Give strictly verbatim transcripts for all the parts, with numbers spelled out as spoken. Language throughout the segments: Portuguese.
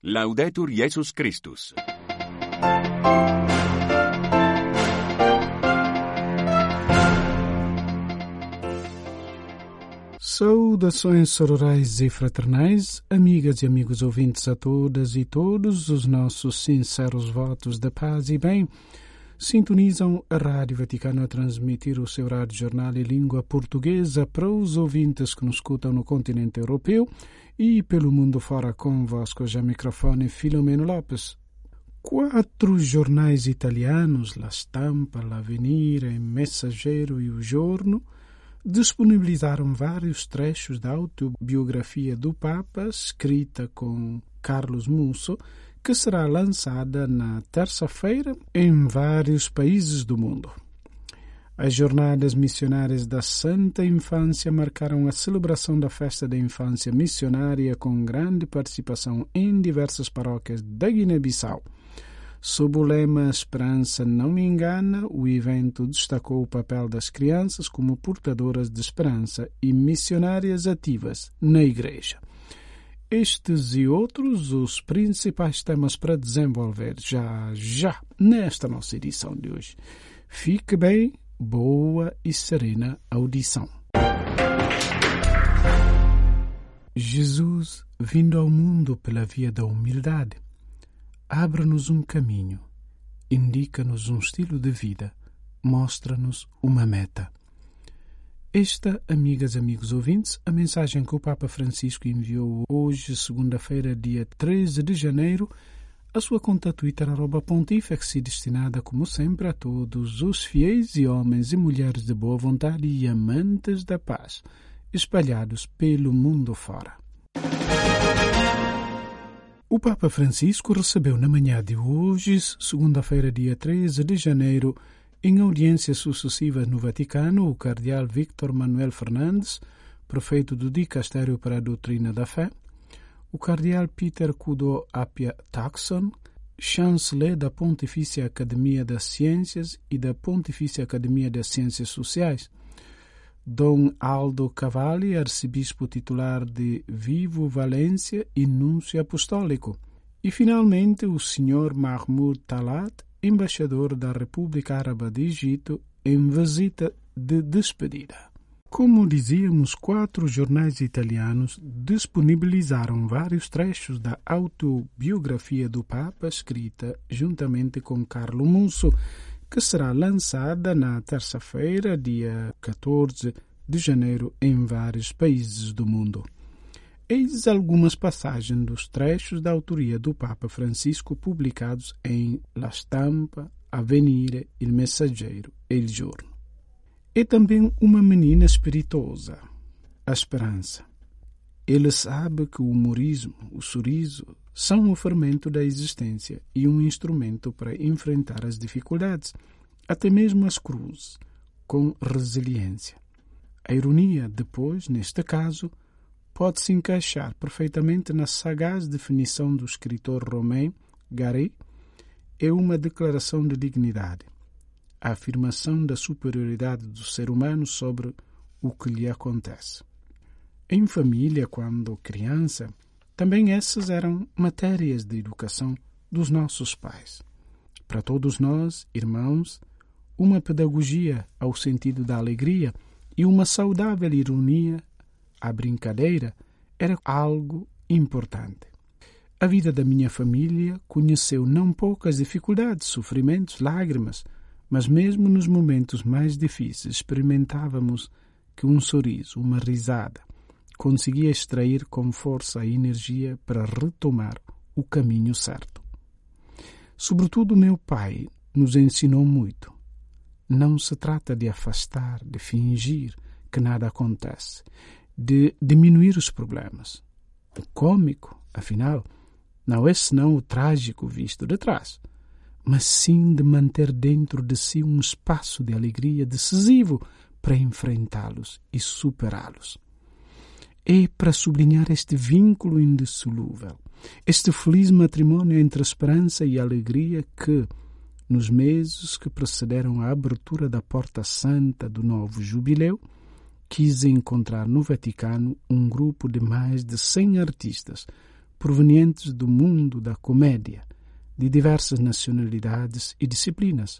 Laudetur Jesus Christus. Saudações sororais e fraternais, amigas e amigos ouvintes a todas e todos, os nossos sinceros votos de paz e bem sintonizam a Rádio Vaticano a transmitir o seu rádio jornal em língua portuguesa para os ouvintes que nos escutam no continente europeu e pelo mundo fora. Convosco já microfone Filomeno Lopes. Quatro jornais italianos, La Stampa, L'Avvenire, Messaggero e o Giorno, disponibilizaram vários trechos da autobiografia do Papa, escrita com Carlos Musso, que será lançada na terça-feira em vários países do mundo. As jornadas missionárias da Santa Infância marcaram a celebração da festa da infância missionária com grande participação em diversas paróquias da Guiné-Bissau. Sob o lema Esperança não me engana, o evento destacou o papel das crianças como portadoras de esperança e missionárias ativas na Igreja. Estes e outros os principais temas para desenvolver já já nesta nossa edição de hoje. Fique bem, boa e serena audição. Jesus, vindo ao mundo pela via da humildade, abre-nos um caminho, indica-nos um estilo de vida, mostra-nos uma meta. Esta, amigas e amigos ouvintes, a mensagem que o Papa Francisco enviou hoje, segunda-feira, dia treze de janeiro, a sua conta Twitter, arroba pontifex, destinada, como sempre, a todos os fiéis e homens e mulheres de boa vontade e amantes da paz, espalhados pelo mundo fora. O Papa Francisco recebeu na manhã de hoje, segunda-feira, dia treze de janeiro, em audiências sucessivas no Vaticano, o cardeal Víctor Manuel Fernandes, prefeito do Dicastério para a Doutrina da Fé, o cardeal Peter Kudo Apia Taxon, chanceler da Pontifícia Academia das Ciências e da Pontifícia Academia das Ciências Sociais, Dom Aldo Cavalli, arcebispo titular de Vivo Valência e núncio apostólico, e finalmente o senhor Mahmoud Talat, embaixador da República Árabe de Egito, em visita de despedida. Como dizíamos, quatro jornais italianos disponibilizaram vários trechos da autobiografia do Papa, escrita juntamente com Carlo Musso, que será lançada na terça-feira, dia catorze de janeiro, em vários países do mundo. Eis algumas passagens dos trechos da autoria do Papa Francisco publicados em La Stampa, Avvenire, Il Messaggero e Il Giorno. É também uma menina espirituosa, a esperança. Ele sabe que o humorismo, o sorriso, são o fermento da existência e um instrumento para enfrentar as dificuldades, até mesmo as cruzes, com resiliência. A ironia, depois, neste caso, pode-se encaixar perfeitamente na sagaz definição do escritor romeno Garé, é uma declaração de dignidade, a afirmação da superioridade do ser humano sobre o que lhe acontece. Em família, quando criança, também essas eram matérias de educação dos nossos pais. Para todos nós, irmãos, uma pedagogia ao sentido da alegria e uma saudável ironia à brincadeira era algo importante. A vida da minha família conheceu não poucas dificuldades, sofrimentos, lágrimas, mas mesmo nos momentos mais difíceis experimentávamos que um sorriso, uma risada, conseguia extrair com força a energia para retomar o caminho certo. Sobretudo meu pai nos ensinou muito. Não se trata de afastar, de fingir que nada acontece, de diminuir os problemas. O cômico, afinal, não é senão o trágico visto de trás, mas sim de manter dentro de si um espaço de alegria decisivo para enfrentá-los e superá-los. É para sublinhar este vínculo indissolúvel, este feliz matrimônio entre esperança e alegria que, nos meses que precederam a abertura da Porta Santa do novo Jubileu, quis encontrar no Vaticano um grupo de mais de cem artistas provenientes do mundo da comédia, de diversas nacionalidades e disciplinas.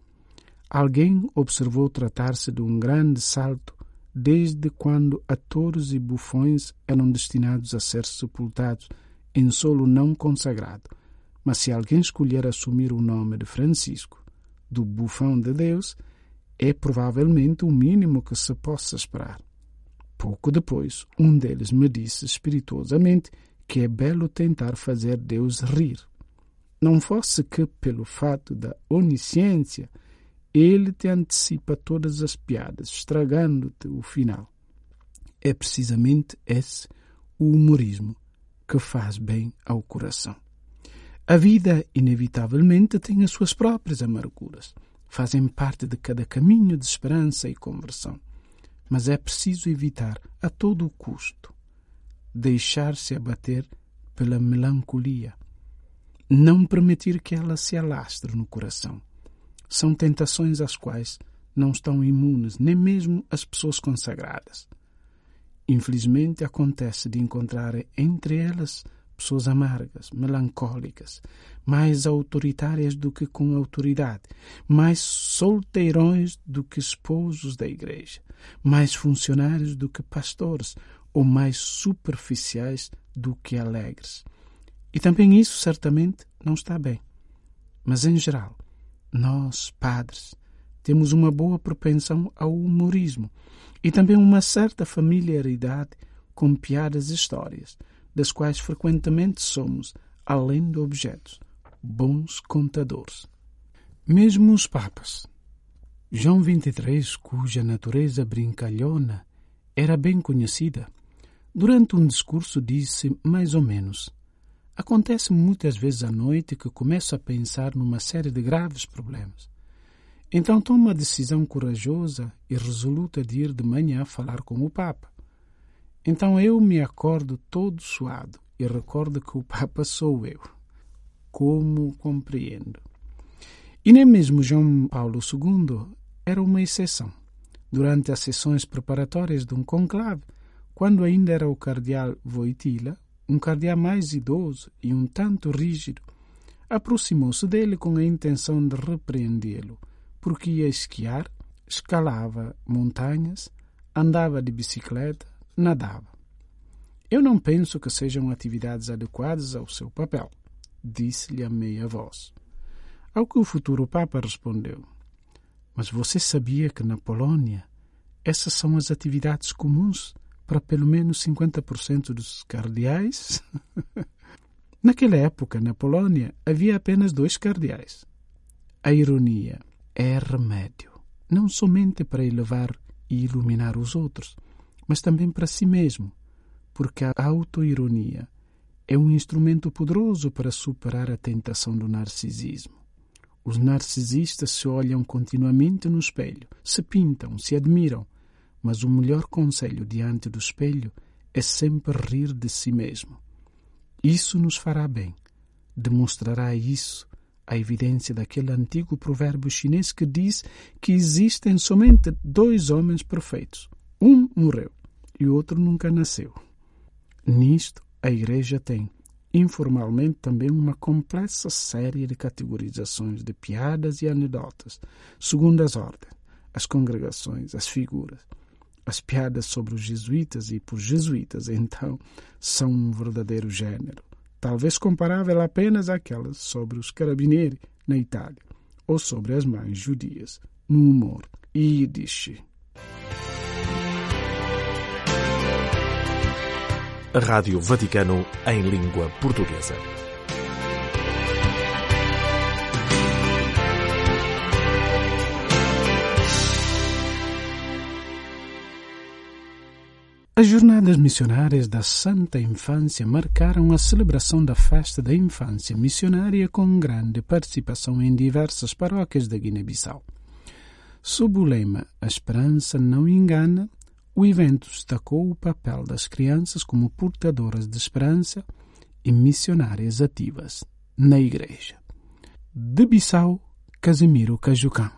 Alguém observou tratar-se de um grande salto desde quando atores e bufões eram destinados a ser sepultados em solo não consagrado. Mas se alguém escolher assumir o nome de Francisco, do bufão de Deus, é provavelmente o mínimo que se possa esperar. Pouco depois, um deles me disse espirituosamente que é belo tentar fazer Deus rir. Não fosse que, pelo fato da onisciência, ele te antecipa todas as piadas, estragando-te o final. É precisamente esse o humorismo que faz bem ao coração. A vida, inevitavelmente, tem as suas próprias amarguras. Fazem parte de cada caminho de esperança e conversão. Mas é preciso evitar, a todo o custo, deixar-se abater pela melancolia. Não permitir que ela se alastre no coração. São tentações às quais não estão imunes nem mesmo as pessoas consagradas. Infelizmente, acontece de encontrar entre elas pessoas amargas, melancólicas, mais autoritárias do que com autoridade, mais solteirões do que esposos da igreja, mais funcionários do que pastores, ou mais superficiais do que alegres. E também isso certamente não está bem. Mas, em geral, nós, padres, temos uma boa propensão ao humorismo e também uma certa familiaridade com piadas e histórias, das quais frequentemente somos, além de objetos, bons contadores. Mesmo os papas. João vinte e três, cuja natureza brincalhona era bem conhecida, durante um discurso disse mais ou menos: acontece muitas vezes à noite que começo a pensar numa série de graves problemas. Então tomo a decisão corajosa e resoluta de ir de manhã falar com o Papa. Então eu me acordo todo suado e recordo que o Papa sou eu. Como compreendo. E nem mesmo João Paulo segundo era uma exceção. Durante as sessões preparatórias de um conclave, quando ainda era o cardeal Wojtyła, um cardeal mais idoso e um tanto rígido, aproximou-se dele com a intenção de repreendê-lo, porque ia esquiar, escalava montanhas, andava de bicicleta, nadava. Eu não penso que sejam atividades adequadas ao seu papel, disse-lhe a meia voz. Ao que o futuro Papa respondeu: mas você sabia que na Polónia essas são as atividades comuns para pelo menos cinquenta por cento dos cardeais? Naquela época, na Polónia, havia apenas dois cardeais. A ironia é remédio, não somente para elevar e iluminar os outros, mas também para si mesmo, porque a autoironia é um instrumento poderoso para superar a tentação do narcisismo. Os narcisistas se olham continuamente no espelho, se pintam, se admiram, mas o melhor conselho diante do espelho é sempre rir de si mesmo. Isso nos fará bem. Demonstrará isso a evidência daquele antigo provérbio chinês que diz que existem somente dois homens perfeitos. Um morreu e o outro nunca nasceu. Nisto, a Igreja tem, informalmente, também uma complexa série de categorizações de piadas e anedotas, segundo as ordens, as congregações, as figuras. As piadas sobre os jesuítas e por jesuítas, então, são um verdadeiro gênero, talvez comparável apenas àquelas sobre os carabinieri na Itália, ou sobre as mães judias, no humor Yiddish. A Rádio Vaticano em língua portuguesa. As jornadas missionárias da Santa Infância marcaram a celebração da festa da infância missionária com grande participação em diversas paróquias da Guiné-Bissau. Sob o lema A Esperança Não Engana, o evento destacou o papel das crianças como portadoras de esperança e missionárias ativas na Igreja. De Bissau, Casimiro Cajucã.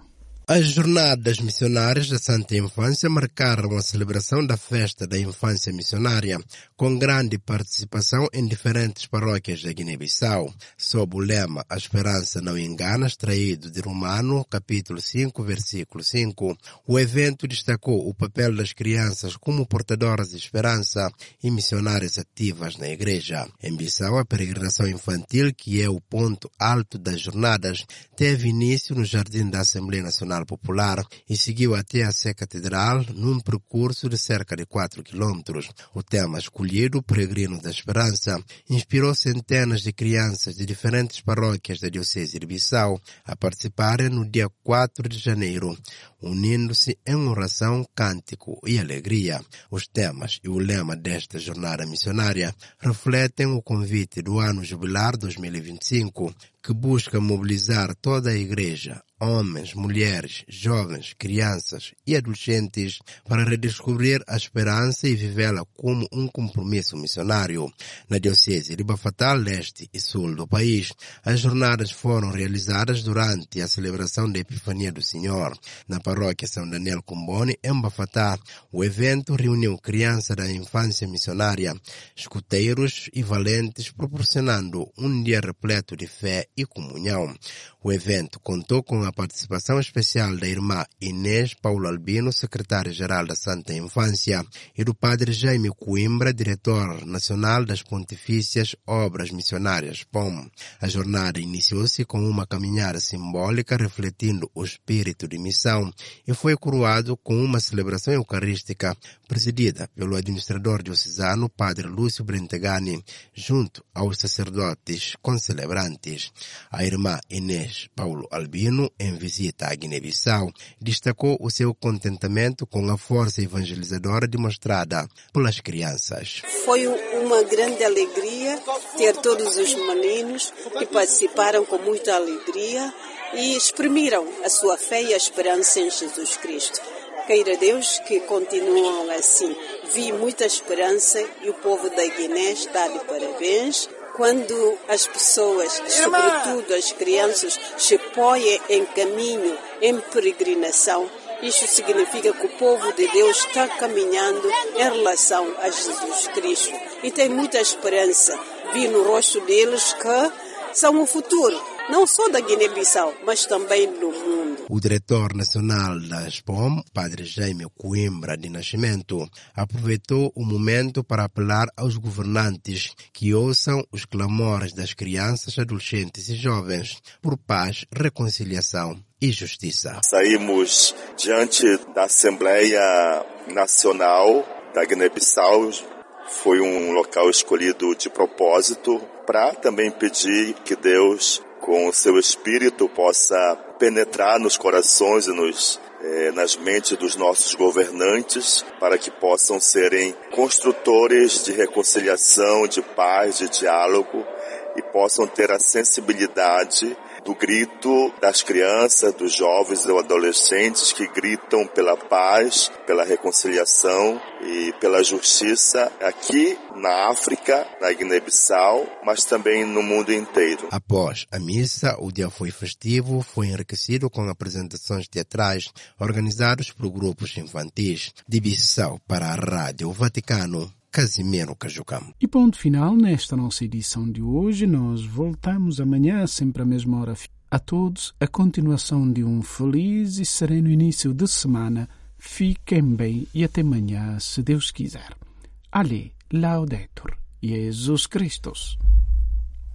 As Jornadas Missionárias da Santa Infância marcaram a celebração da Festa da Infância Missionária, com grande participação em diferentes paróquias da Guiné-Bissau, sob o lema A Esperança Não Engana, extraído de Romano, capítulo cinco, versículo cinco. O evento destacou o papel das crianças como portadoras de esperança e missionárias ativas na Igreja. Em Bissau, a peregrinação infantil, que é o ponto alto das jornadas, teve início no Jardim da Assembleia Nacional Popular e seguiu até a Sé Catedral num percurso de cerca de quatro quilômetros. O tema escolhido, Peregrino da Esperança, inspirou centenas de crianças de diferentes paróquias da Diocese de Bissau a participarem no dia quatro de janeiro, unindo-se em oração, cântico e alegria. Os temas e o lema desta jornada missionária refletem o convite do ano jubilar dois mil e vinte e cinco, que busca mobilizar toda a Igreja, homens, mulheres, jovens, crianças e adolescentes para redescobrir a esperança e vivê-la como um compromisso missionário. Na Diocese de Bafatá, leste e sul do país, as jornadas foram realizadas durante a celebração da Epifania do Senhor. Na paróquia São Daniel Comboni, em Bafatá, o evento reuniu crianças da infância missionária, escuteiros e valentes, proporcionando um dia repleto de fé e comunhão. O evento contou com a participação especial da irmã Inês Paulo Albino, secretária-geral da Santa Infância, e do padre Jaime Coimbra, diretor nacional das Pontifícias Obras Missionárias, P O M. A jornada iniciou-se com uma caminhada simbólica refletindo o espírito de missão e foi coroado com uma celebração eucarística presidida pelo administrador diocesano, padre Lúcio Brentegani, junto aos sacerdotes concelebrantes. A irmã Inês Paulo Albino, em visita à Guiné-Bissau, destacou o seu contentamento com a força evangelizadora demonstrada pelas crianças. Foi uma grande alegria ter todos os meninos que participaram com muita alegria e exprimiram a sua fé e a esperança em Jesus Cristo. Queira Deus que continuem assim. Vi muita esperança e o povo da Guiné está de parabéns. Quando as pessoas, sobretudo as crianças, se põem em caminho, em peregrinação, isso significa que o povo de Deus está caminhando em relação a Jesus Cristo. E tem muita esperança. Vi no rosto deles que são o futuro, não só da Guiné-Bissau, mas também do mundo. O diretor nacional da S P O M, padre Jaime Coimbra de Nascimento, aproveitou o momento para apelar aos governantes que ouçam os clamores das crianças, adolescentes e jovens por paz, reconciliação e justiça. Saímos diante da Assembleia Nacional da Guiné-Bissau. Foi um local escolhido de propósito para também pedir que Deus, com o seu Espírito, possa penetrar nos corações e nos, eh, nas mentes dos nossos governantes, para que possam serem construtores de reconciliação, de paz, de diálogo, e possam ter a sensibilidade do grito das crianças, dos jovens e dos adolescentes que gritam pela paz, pela reconciliação e pela justiça aqui na África, na Guiné-Bissau, mas também no mundo inteiro. Após a missa, o dia foi festivo, foi enriquecido com apresentações teatrais organizadas por grupos infantis. De Bissau para a Rádio Vaticano, Casimiro Cajucam. E ponto final nesta nossa edição de hoje. Nós voltamos amanhã, sempre à mesma hora. A todos, a continuação de um feliz e sereno início de semana. Fiquem bem e até amanhã, se Deus quiser. Ale, Laudetur, Jesus Christus.